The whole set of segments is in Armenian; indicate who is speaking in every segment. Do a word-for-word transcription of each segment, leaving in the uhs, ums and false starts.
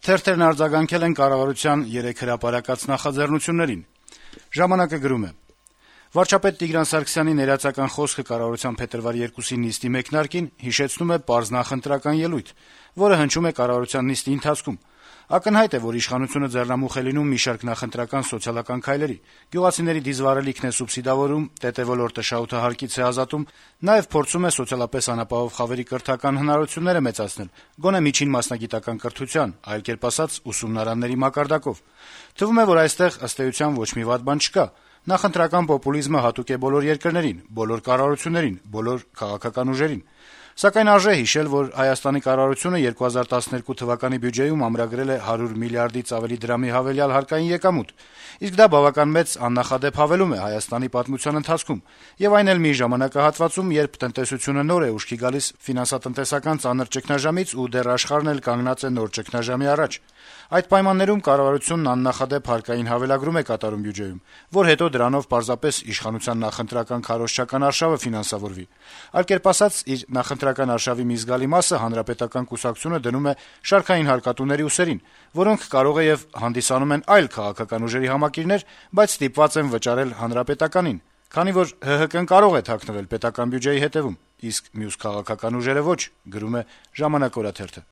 Speaker 1: Թերթերն արձագանքել են կառավարության երեք հրապարակած նախաձեռնություններին։ «Ժամանակ»-ը գրում է. - «Վարչապետ Տիգրան Սարգսյանի ներածական խոսքը կառավարության փետրվարի երկուսի նիստի մեկնարկին հիշեցնում է պարզ նախընտրական ելույթ, որը հնչում է կառավարության նիստի ընթացքում։ Ակնհայտ է, որ իշխանությունը ձեռնամուխ է լինում մի շարք նախընտրական սոցիալական քայլերի. գյուղացիների դիզվարելիքն է սուբսիդավորում, ՏՏ ոլորտը շահութահարկից է ազատում, նաեւ փորձում է սոցիալապես անապահով խավերի կրթական հնարավորությունները մեծացնել, գոնե միջին մասնագիտական կրթության, այլ կերպ ասած՝ ուսումնարանների մակարդակով։ Թվում է, որ այստեղ ըստ էության ոչ մի վատ բան չկա։ Նախընտրական պոպուլիզմը հատուկ է բոլոր երկրներին, բոլոր կառավարություններին, բոլոր քաղաքական ուժերին։ Սակայն արժե հիշել, որ Հայաստանի կառավարությունը երկու հազար տասներկու թվականի բյուջեում ամրագրել է հարյուր միլիարդից ավելի դրամի հավելյալ հարկային եկամուտ, իսկ դա բավական մեծ աննախադեպ հավելում է Հայաստանի պատմության ընթացքում, եւ այն էլ մի ժամանակահատվածում, երբ տնտեսությունը նոր է ուշքի գալիս ֆինանսատնտեսական ծանր ճգնաժամից ու դեռ աշխարհն էլ կանգնած է նոր ճգնաժամի առաջ։ Այդ պայմաններում կառավարությունն աննախադեպ հարկային հավելագրում է կատարում բյուջեում, որ հետո դրանով պարզապես իշխանության նախընտրական քարոզչական արշավը ֆինանսավորվի։ Այլ կերպ ասած, իր նախընտրական արշավի մի զգալի մասը Հանրապետական կուսակցությունը դնում է շարքային հարկատուների ուսերին, որոնք կարող է եւ հանդիսանում են այլ քաղաքական ուժերի համակիրներ, բայց ստիպված են վճարել Հանրապետականին, քանի որ ՀՀԿ-ն կարող է թաքնվել պետական բյուջեի հետեւում, իսկ մյուս քաղաքական ուժերը ոչ, գրում է «Ժամանակ» օրաթերթը։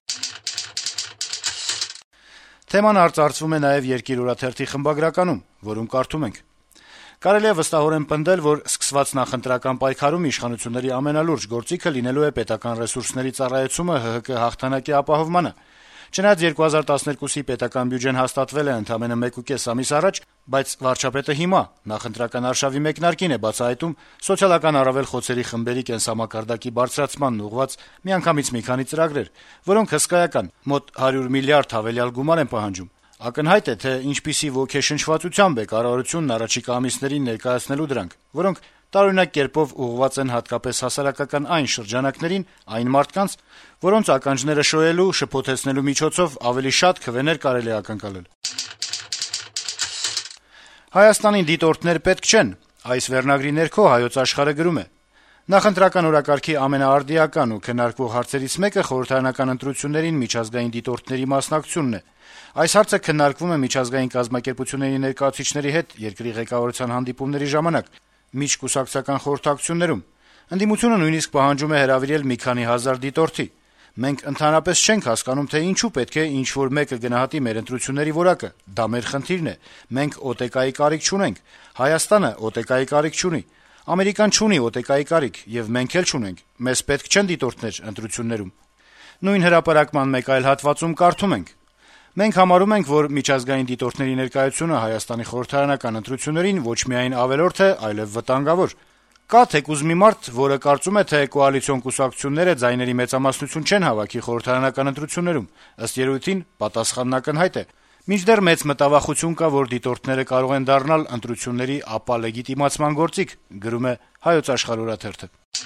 Speaker 1: Թեման արծարծվում է նաեւ «Երկիր» օրաթերթի խմբագրականում, որում կարդում ենք. - «Կարելի է վստահորեն պնդել, որ սկսված նախընտրական պայքարում իշխանությունների ամենալուրջ գործիքը լինելու է պետական ռեսուրսների ծառայեցումը ՀՀԿ հաղթանակի ապահովմանը։ Չնայած երկու հազար տասներկուսի պետական բյուջեն հաստատվել է ընդամենը մեկուկես ամիս առաջ, բայց վարչապետը հիմա նախընտրական արշավի մեկնարկին է բացահայտում սոցիալական առավել խոցելի խմբերի կենսամակարդակի բարձրացմանն ուղղված միանգամից մի քանի ծրագրեր, որոնք հսկայական՝ մոտ հարյուր միլիարդ հավելյալ գումար են պահանջում։ Ակնհայտ է, թե ինչպիսի ոգեշնչվածությամբ է կառավարությունն առաջիկա ամիսներին ներկայացնելու դրանք, որոնք տարօրինակ կերպով ուղղված են հատկապես հասարակական այն շրջանակներին, այն մարդկանց, որոնց ականջները շոյելու, շփոթեցնելու միջոցով ավելի շատ քվեներ կարելի է ակնկալել։ Հայաստանին դիտորդներ պետք չեն, այս վերնագրի ներքո «Հայոց Աշխարհ»-ը գրում է. - «Նախընտրական օրակարգի ամենաարդիական ու քննարկվող հարցերից մեկը խորհրդարանական ընտրություններին միջազգային դիտորդների մասնակցությունն է։ Այս հարցը քննարկվում է միջազգային կազմակերպությունների ներկայացուցիչների հետ երկրի ղեկավարության հանդիպումների ժամանակ, միջկուսակցական խորհրդակցություններում։ Ընդդիմությունը նույնիսկ պահանջում է հրավիրել մի քանի հազար դիտորդի։ Մենք ընդհանրապես չենք հասկանում, թե ինչու պետք է ինչ-որ մեկը գնահատի մեր ընտրությունների որակը, դա մեր խնդիրն է։ Մենք օտեկայի կարիք չունենք, Հայաստանը օտեկայի կարիք չունի, Ամերիկան չունի օտեկայի կարիք, եւ մենք էլ չունենք։ Մեզ պետք չեն դիտորդներ ընտրություններում»։ Նույն հրապարակման մեկ այլ հատվածում կարդում ենք. - «Մենք համարում ենք, որ միջազգային դիտորդների ներկայությունը Հայաստանի խորհրդարանական ընտրություններին ոչ միայն ավելորդ է, այլեւ վտանգավոր։ Կա թեկուզ մի մարդ, որը կարծում է, թե կոալիցիոն կուսակցությունները ձայների մեծամասնություն չեն հավաքի խորհրդարանական ընտրություններում։ Ըստ երևույթին պատասխանն ակնհայտ է։ Մինչդեռ մեծ մտավախություն կա, որ դիտորդները կարող են դառնալ ընտրությունների ապա լեգիտիմացման գործիք», գրում է «Հայոց Աշխարհ» օրաթերթը։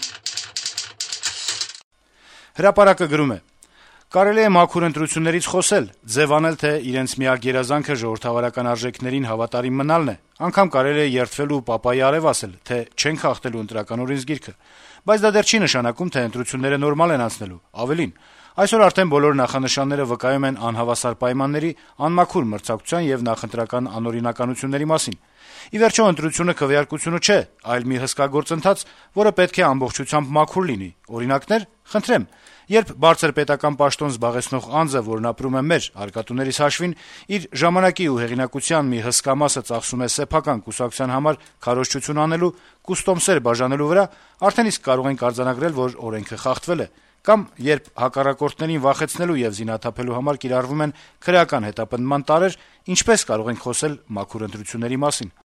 Speaker 1: «Հրապարակ»-ը գրում է. - «Կարելի է մաքուր ընտրություններից խոսել, ձեւանել, թե իրենց միակ երազանքը ժողովրդավարական արժեքներին հավատարիմ մնալն է, անգամ կարելի է երդվել ու պապայի արեւ ասել, թե չենք խախտելու ընտրական օրենսգիրքը, բայց դա դեռ չի նշանակում, թե ընտրությունները նորմալ են անցնելու, ավելին, այսօր արդեն բոլոր նախանշանները վկայում են անհավասար պայմանների, անմաքուր մրցակցության եւ նախընտրական անօրինականությունների մասին։ Ի վերջո ընտրությունը քվեարկությունը չէ, այլ մի հսկա գործընթաց, որը պետք է ամբողջությամբ մաքուր լինի։ Օրինակներ, խնդրեմ, երբ բարձր պետական պաշտոն զբաղեցնող անձը, որն ապրում է մեր հարկատուներիս հաշվին, իր ժամանակի ու հեղինակության մի հսկա մասը ծախսում է սեփական կուսակցության համար քարոզչություն անելու, կուստոմսեր բաժանելու վրա, արդեն իսկ կարող ենք արձանագրել, որ օրենքը խախտվել է։ Կամ երբ հակառակորդներին վախեցնելու եւ զինաթափելու համար կիրառվում են քրեական հետապնդման տարրեր, ինչպես կարող ենք խոսել մաքուր ընտրությունների մասին»։